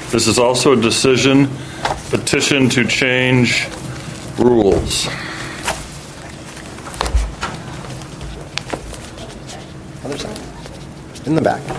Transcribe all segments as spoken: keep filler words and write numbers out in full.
This is also a decision petition to change rules. Other side. In the back.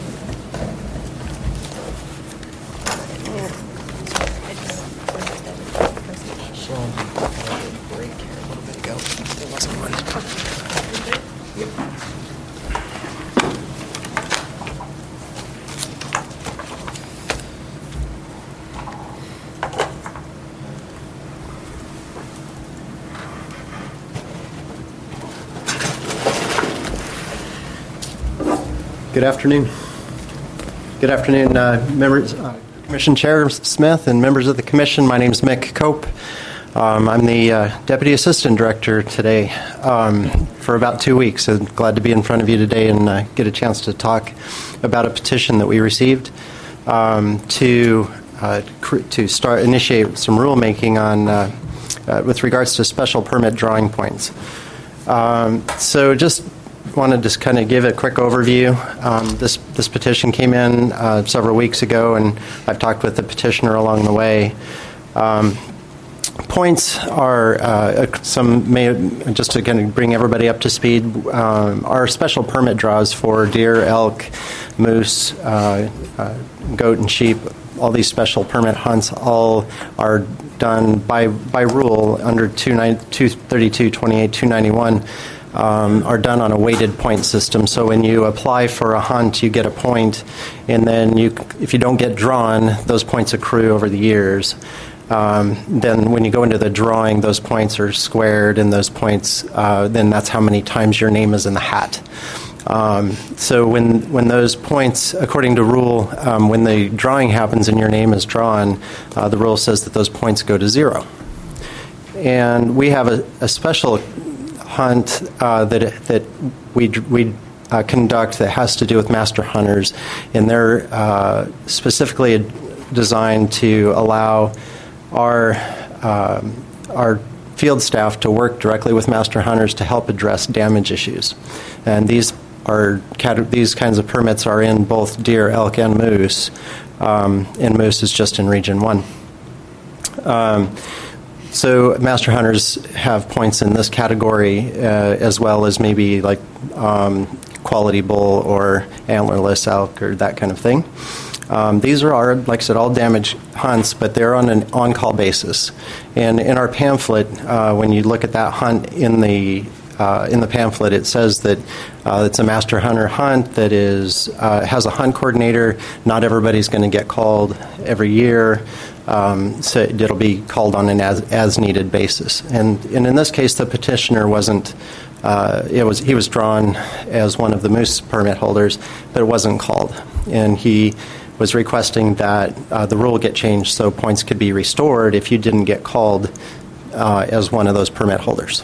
Good afternoon. Good afternoon, uh, members, uh, Commission Chair Smith and members of the Commission. My name is Mick Cope. Um, I'm the uh, Deputy Assistant Director today um, for about two weeks. I'm glad to be in front of you today and uh, get a chance to talk about a petition that we received um, to uh, cr- to start initiate some rulemaking on uh, uh, with regards to special permit drawing points. Um, so just want to just kind of give a quick overview. Um, this this petition came in uh, several weeks ago, and I've talked with the petitioner along the way. Um, points are uh, some may just to kind of bring everybody up to speed. Um, are special permit draws for deer, elk, moose, uh, uh, goat, and sheep. All these special permit hunts all are done by by rule under two thirty-two twenty-eight two ninety-one. Um, are done on a weighted point system. So when you apply for a hunt, you get a point, and then you, if you don't get drawn, those points accrue over the years. Um, then when you go into the drawing, those points are squared, and those points, uh, then that's how many times your name is in the hat. Um, so when when those points, according to rule, um, when the drawing happens and your name is drawn, uh, the rule says that those points go to zero. And we have a, a special hunt uh, that that we we uh, conduct that has to do with master hunters, and they're uh, specifically designed to allow our um, our field staff to work directly with master hunters to help address damage issues. And these are these kinds of permits are in both deer, elk, and moose. Um, and moose is just in Region One. Um, So master hunters have points in this category uh, as well as maybe like um, quality bull or antlerless elk or that kind of thing. Um, these are, our, like I said, all damage hunts, but they're on an on-call basis. And in our pamphlet, uh, when you look at that hunt in the uh, in the pamphlet, it says that uh, it's a master hunter hunt that is uh, has a hunt coordinator. Not everybody's going to get called every year. Um, so it'll be called on an as, as needed basis, and, and in this case, the petitioner wasn't. Uh, it was he was drawn as one of the moose permit holders, but it wasn't called, and he was requesting that uh, the rule get changed so points could be restored if you didn't get called uh, as one of those permit holders.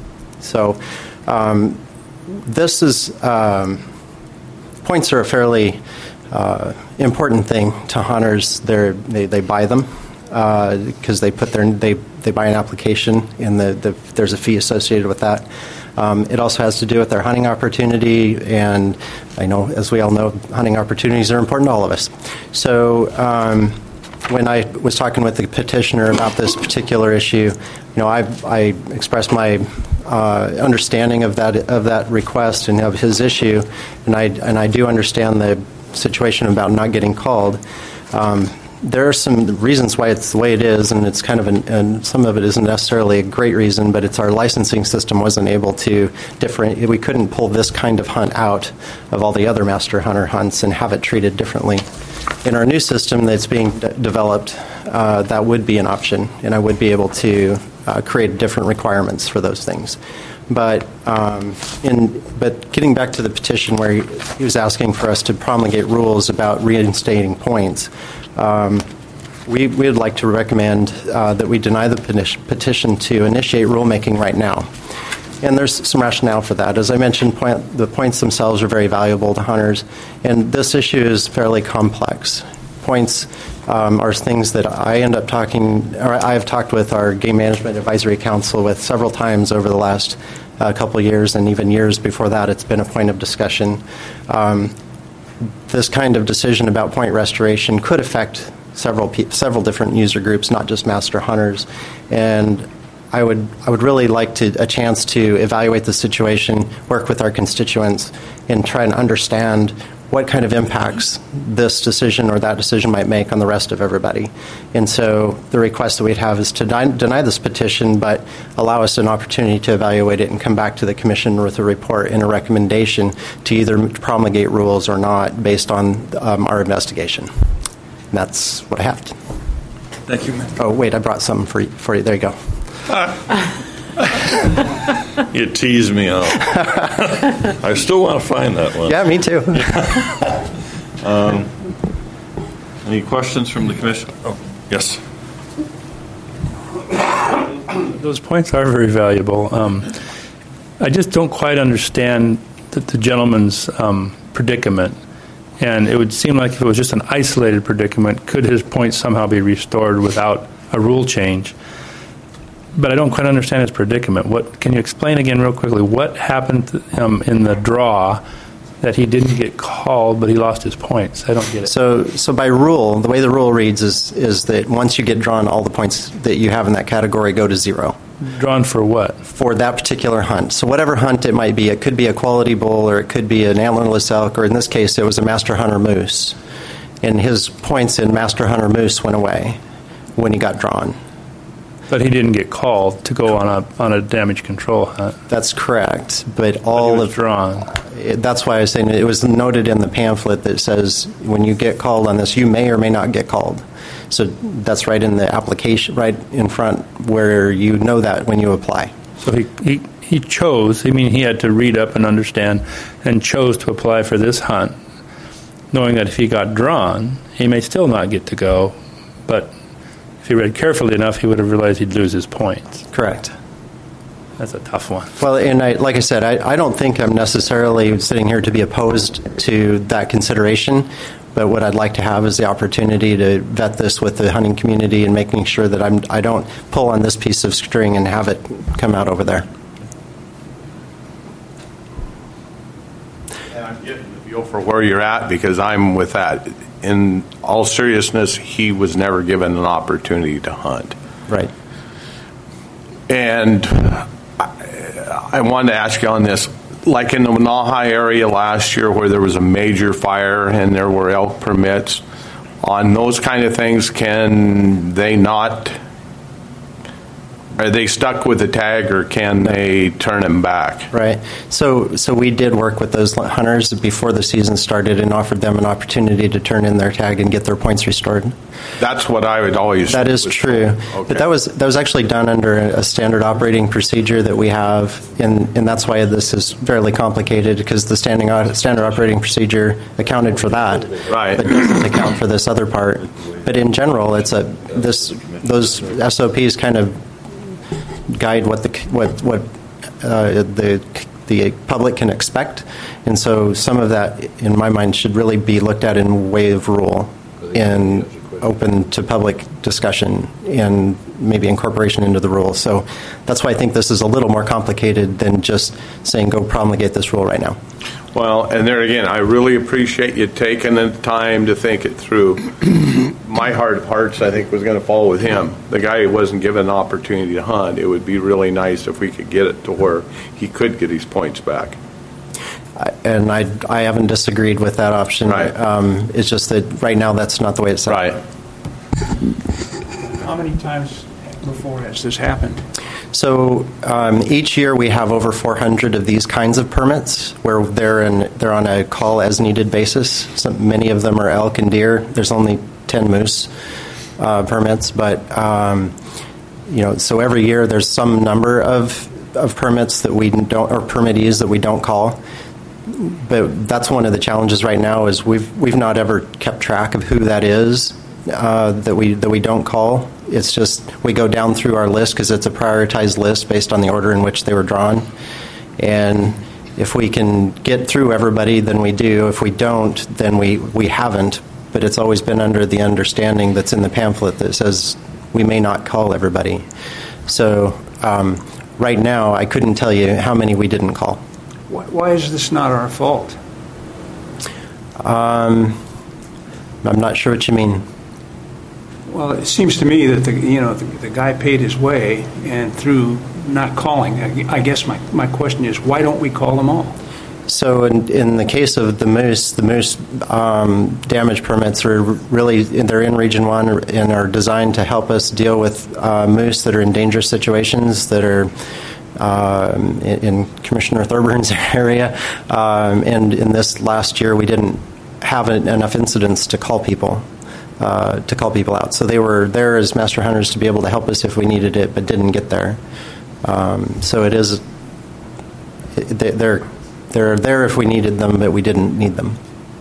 So um, this is um, points are a fairly Uh, important thing to hunters. They're, they they buy them because uh, they put their they they buy an application, and the, the there's a fee associated with that. Um, it also has to do with their hunting opportunity, and I know, as we all know, hunting opportunities are important to all of us. So um, when I was talking with the petitioner about this particular issue, you know, I I expressed my uh, understanding of that of that request and of his issue, and I and I do understand the situation about not getting called. Um, there are some reasons why it's the way it is, and it's kind of an, and some of it isn't necessarily a great reason, but it's our licensing system wasn't able to different. We couldn't pull this kind of hunt out of all the other master hunter hunts and have it treated differently. In our new system that's being d- developed, uh, that would be an option, and I would be able to uh, create different requirements for those things. But um, in but getting back to the petition where he, he was asking for us to promulgate rules about reinstating points, um, we we would like to recommend uh, that we deny the petition to initiate rulemaking right now. And there's some rationale for that. As I mentioned, point, the points themselves are very valuable to hunters, and this issue is fairly complex. Points um, are things that I end up talking, or I have talked with our Game Management Advisory Council with several times over the last uh, couple of years, and even years before that, it's been a point of discussion. Um, this kind of decision about point restoration could affect several pe- several different user groups, not just master hunters, and I would I would really like to a chance to evaluate the situation, work with our constituents, and try and understand what kind of impacts this decision or that decision might make on the rest of everybody. And so the request that we'd have is to deny, deny this petition, but allow us an opportunity to evaluate it and come back to the commission with a report and a recommendation to either promulgate rules or not based on um, our investigation. And that's what I have. To. Thank you, Mick. Oh, wait, I brought some for you. For you. There you go. You tease me out. I still want to find that one. Yeah, me too. um, any questions from the commission? Oh, yes. Those points are very valuable. Um, I just don't quite understand the, the gentleman's um, predicament. And it would seem like if it was just an isolated predicament, could his points somehow be restored without a rule change? But I don't quite understand his predicament. What can you explain again real quickly? What happened to him in the draw that he didn't get called, but he lost his points? I don't get it. So, so by rule, the way the rule reads is is that once you get drawn, all the points that you have in that category go to zero. Drawn for what? For that particular hunt. So whatever hunt it might be, it could be a quality bull, or it could be an antlerless elk, or in this case, it was a master hunter moose. And his points in master hunter moose went away when he got drawn. But he didn't get called to go on a on a damage control hunt. That's correct. But all but he was of drawn. It, that's why I was saying it was noted in the pamphlet that says when you get called on this, you may or may not get called. So that's right in the application, right in front, where you know that when you apply. So he he, he chose. I mean, he had to read up and understand, and chose to apply for this hunt, knowing that if he got drawn, he may still not get to go, but if he read carefully enough, he would have realized he'd lose his points. Correct. That's a tough one. Well, and I, like I said, I, I don't think I'm necessarily sitting here to be opposed to that consideration, but what I'd like to have is the opportunity to vet this with the hunting community and making sure that I'm, I don't pull on this piece of string and have it come out over there. And I'm getting the feel for where you're at because I'm with that. In all seriousness, he was never given an opportunity to hunt. Right. And I, I wanted to ask you on this, like in the Nauhai area last year where there was a major fire and there were elk permits, on those kind of things, can they not, are they stuck with the tag or can they turn them back? Right. So so we did work with those hunters before the season started and offered them an opportunity to turn in their tag and get their points restored. That's what I would always. That is true. Okay. But that was that was actually done under a standard operating procedure that we have, and, and that's why this is fairly complicated, because the standing standard operating procedure accounted for that, right, but doesn't account for this other part. But in general, it's a this those S O Ps kind of guide what the what what uh, the the public can expect, and so some of that, in my mind, should really be looked at in way of rule and open to public discussion and maybe incorporation into the rule. So that's why I think this is a little more complicated than just saying go promulgate this rule right now. Well, and there again, I really appreciate you taking the time to think it through. My heart of hearts, I think, was going to fall with him. The guy who wasn't given an opportunity to hunt. It would be really nice if we could get it to where he could get his points back. And I, I haven't disagreed with that option. Right. Um, it's just that right now that's not the way it's set. Right. How many times before has this happened? So um, each year we have over four hundred of these kinds of permits where they're in, they're on a call as needed basis. So many of them are elk and deer. There's only ten moose uh, permits, but um, you know, so every year there's some number of of permits that we don't, or permittees that we don't call. But that's one of the challenges right now is we've we've not ever kept track of who that is uh, that we that we don't call. It's just we go down through our list because it's a prioritized list based on the order in which they were drawn. And if we can get through everybody, then we do. If we don't, then we, we haven't. But it's always been under the understanding that's in the pamphlet that says we may not call everybody. So um, right now, I couldn't tell you how many we didn't call. Why is this not our fault? Um, I'm not sure what you mean. Well, it seems to me that the, you know, the, the guy paid his way, and through not calling, I, I guess my, my question is, why don't we call them all? So in, in the case of the moose, the moose um, damage permits are really, they're in Region one and are designed to help us deal with uh, moose that are in dangerous situations, that are um, in, in Commissioner Thurburns area. Um, and in this last year, we didn't have enough incidents to call people. Uh, to call people out. So they were there as master hunters to be able to help us if we needed it, but didn't get there. Um, so it is, they're, they're there if we needed them, but we didn't need them.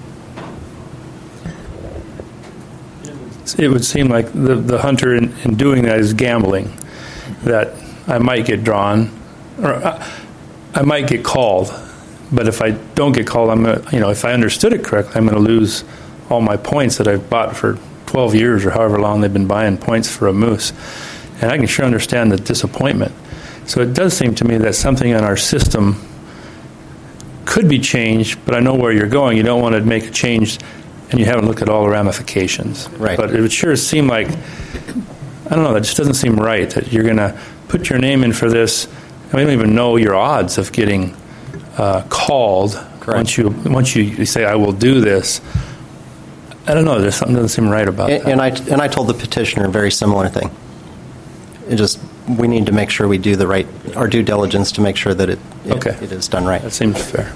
It would seem like the, the hunter in, in doing that is gambling, that I might get drawn, or I, I might get called, but if I don't get called, I'm gonna, you know, if I understood it correctly, I'm going to lose all my points that I've bought for twelve years or however long they've been buying points for a moose. And I can sure understand the disappointment. So it does seem to me that something in our system could be changed, but I know where you're going. You don't want to make a change and you haven't looked at all the ramifications. Right. But it would sure seem like, I don't know, that just doesn't seem right, that you're going to put your name in for this, and we don't even know your odds of getting uh, called. Correct. once you once you say, I will do this. I don't know. There's something that doesn't seem right about And, that. and I and I told the petitioner a very similar thing. It just we need to make sure we do the right our due diligence to make sure that it it, Okay. it is done right. That seems fair.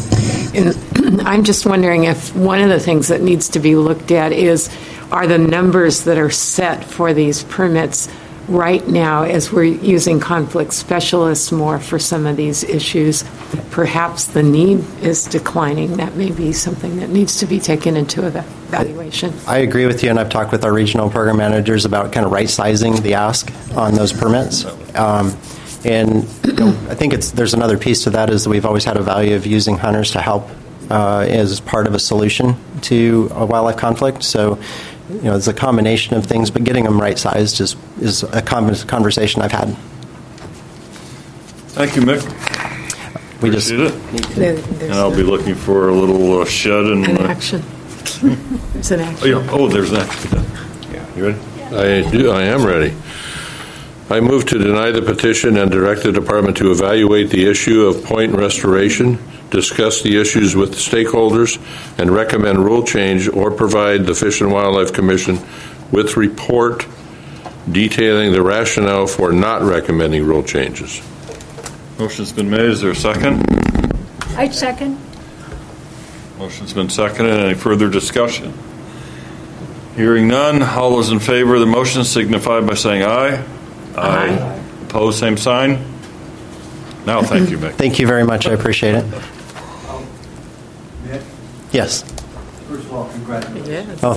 And I'm just wondering if one of the things that needs to be looked at is, are the numbers that are set for these permits right now, as we're using conflict specialists more for some of these issues, perhaps the need is declining. That may be something that needs to be taken into evaluation. I agree with you, and I've talked with our regional program managers about kind of right-sizing the ask on those permits. Um, and you know, I think it's there's another piece to that is that we've always had a value of using hunters to help uh, as part of a solution to a wildlife conflict. So, you know, it's a combination of things, but getting them right-sized is is a conversation I've had. Thank you, Mick. We Appreciate just it. There- there's And I'll be looking for a little uh, shed and. An uh, action. There's an Oh, action. yeah. Oh, there's an action. You ready? I do, I am ready. I move to deny the petition and direct the department to evaluate the issue of point restoration, discuss the issues with the stakeholders, and recommend rule change or provide the Fish and Wildlife Commission with report detailing the rationale for not recommending rule changes. Motion's been made. Is there a second? I second. Motion's been seconded. Any further discussion? Hearing none, all those in favor of the motion signify by saying aye. Aye. Opposed, same sign. Now, thank you, Mick. thank you very much. I appreciate it. Yes. First of all, congratulations. Yes. Oh,